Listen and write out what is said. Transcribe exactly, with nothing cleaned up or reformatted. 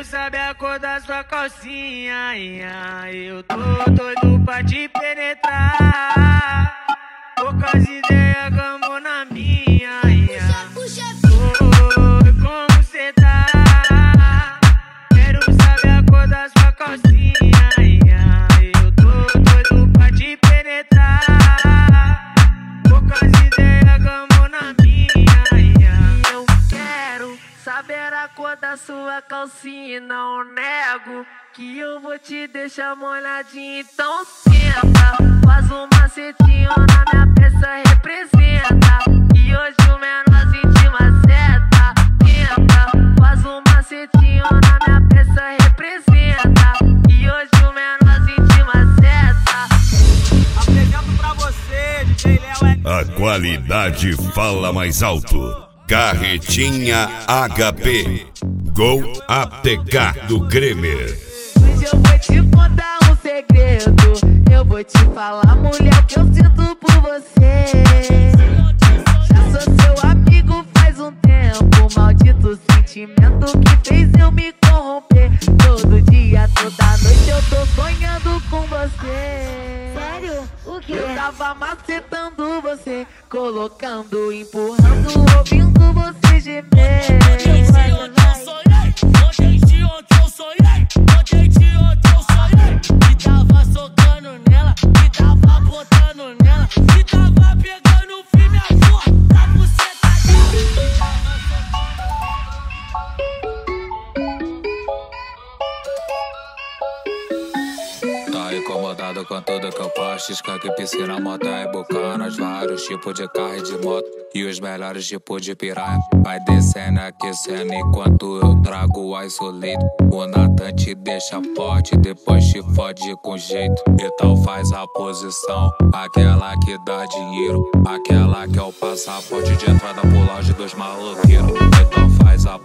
saber a cor da sua calcinha. Eu tô doido pra te penetrar. Poucas ideias, gamou na minha. Oi, como cê tá? Quero saber a cor da sua calcinha. Eu tô doido pra te penetrar. Poucas ideias, gamou na minha. Eu quero saber a cor da sua calcinha. Não nego que eu vou te deixar molhadinho. Então senta, faz um macetinho na minha peça, representa. E hoje o menor sente maceta. Senta, faz um macetinho na minha peça, representa. E hoje o menor sente maceta. Apresento pra você, D J Léo. A qualidade fala mais alto. Carretinha H P, Gol A T K do Gremer. Hoje eu vou te contar um segredo. Eu vou te falar, mulher, o que eu sinto por você. Já sou seu amigo faz um tempo. Maldito sentimento que fez eu me corromper. Todo dia, toda noite eu tô sonhando com você. Sério? O quê? Eu tava macetando você, colocando, empurrando, ouvindo você gemer. Ontem de ontem eu sonhei, ontem de ontem eu sonhei, ontem de ontem eu sonhei. Que tava socando nela, que tava botando nela, que tava pegando firme a porra da buceta dela. Tá incomodado com tudo que eu posto. Skunk, piscina, moto e bucanas. Vários tipos de carro e de moto e os melhores tipos de piranha. Vai descendo, aquecendo enquanto eu trago o isolito. O Natan te deixa forte, depois te fode com jeito. Então faz a posição, aquela que dá dinheiro, aquela que é o passaporte de entrada pro lounge dos maloqueiros. Então faz a